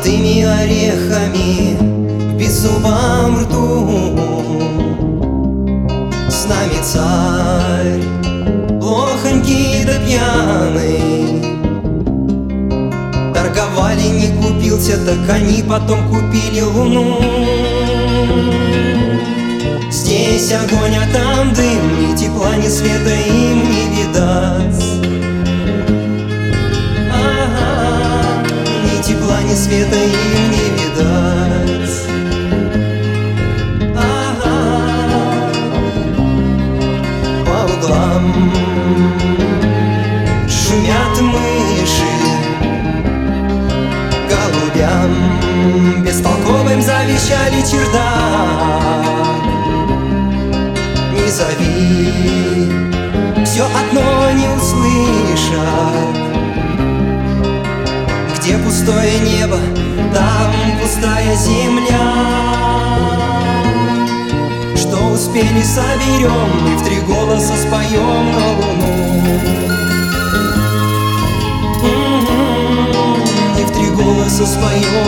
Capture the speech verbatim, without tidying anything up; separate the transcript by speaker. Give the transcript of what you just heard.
Speaker 1: молодыми орехами в беззубом рту. С нами царь, плохонький да пьяный, торговали, не купился, так они потом купили луну. Здесь огонь, а там дым, ни тепла, ни света им не видать. Ага, ни тепла, ни света им не видать. Ага, по углам шумят мыши, голубям бестолковым завещали чердак. Не зови, все одно не услышат. Где пустое небо, там пустая земля. Что успели, соберем и в три голоса споем на луну. И в три голоса споем